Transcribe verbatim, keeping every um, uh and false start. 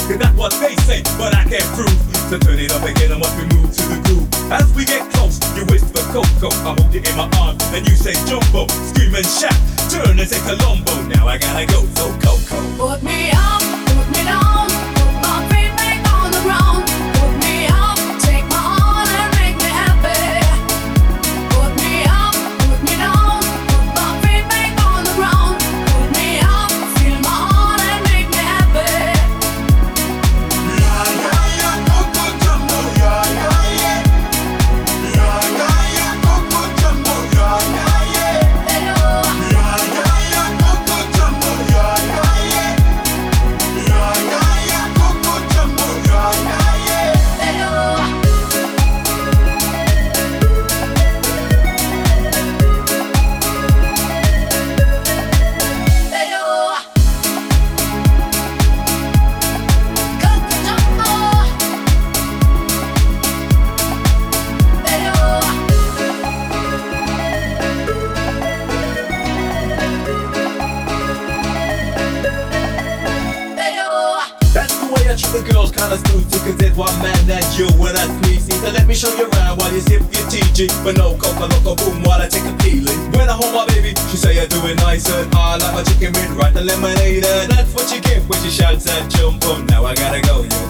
Cause that's what they say, but I can't prove. So turn it up again and watch me move to the groove. As we get close, you whisper Coco, I hold you in my arms, and you say Jumbo, scream and shout, turn and say Colombo. Now I gotta go, so Coco. Put me up, put me down, put my feet back on the ground. Put me up, take my heart and make me happy. Put me up, put me down, put my feet back on the ground. Put me up, feel my heart and make me happy. Yeah, yeah, yeah, Coco Jumbo, yeah, yeah, yeah. Yeah, yeah, yeah, Coco Jumbo, yeah, yeah, yeah. Hello, Yeah, yeah, yeah, Coco Jumbo, yeah, yeah, yeah. Yeah, yeah, yeah, Coco Jumbo, yeah, yeah, yeah. hello. Hello, Coco Jumbo. Hello. Hello. That's the way I treat the girls, kinda smooth too, cause there's one man that you when I squeeze. So let me show you around while you sip your T G. But no coca loco boom while I take a peeling. When I hold my baby, she say I do it nice and I like my chicken with right the lemonade. And that's what you get when she shouts at jump on. Now I gotta go, yo.